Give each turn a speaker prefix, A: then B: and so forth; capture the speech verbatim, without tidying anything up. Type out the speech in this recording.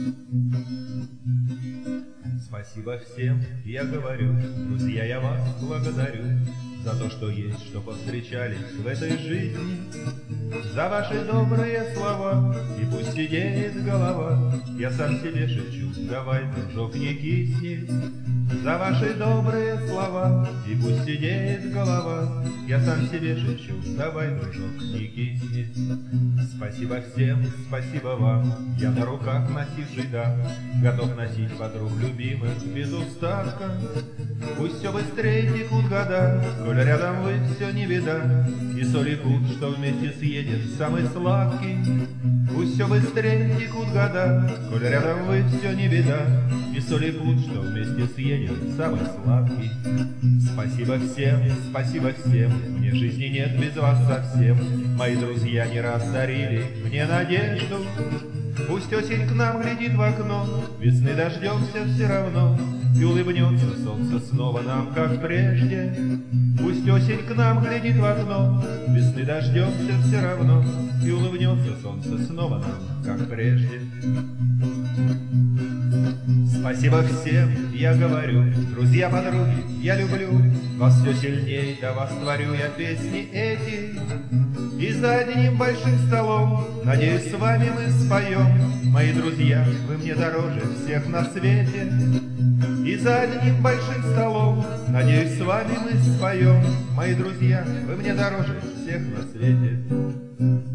A: Спасибо всем, я говорю, друзья, я вас благодарю за то, что есть, что повстречались в этой жизни, за ваши добрые слова, и пусть сидеет голова. Я сам себе шепчу, давай, дружок, не кисни, за ваши добрые слова, и пусть сидеет голова. Я сам себе шепчу, давай, дружок, не кисни. Спасибо всем, спасибо вам, я на руках носивший дам, готов носить подруг любимых без устатка. Пусть все быстрее текут года, коль рядом вы все не вида, и соль и пуд, что вместе съедет самый сладкий. Пусть все быстрее текут года, коль рядом вы все не вида, и соль и пуд, что вместе съедет самый сладкий. Спасибо всем, спасибо всем, мне жизни нет без вас совсем. Мои друзья не раз дарили мне надежду. Пусть осень к нам глядит в окно, весны дождемся все равно, и улыбнется солнце снова нам, как прежде. Пусть осень к нам глядит в окно, весны дождемся все равно, и улыбнется солнце снова нам, как прежде. Спасибо всем, я говорю, друзья, подруги, я люблю вас все сильней, да вас творю я песни эти. И за одним большим столом, надеюсь, с вами мы споем. Мои друзья, вы мне дороже всех на свете. И за одним большим столом, надеюсь, с вами мы споем. Мои друзья, вы мне дороже всех на свете.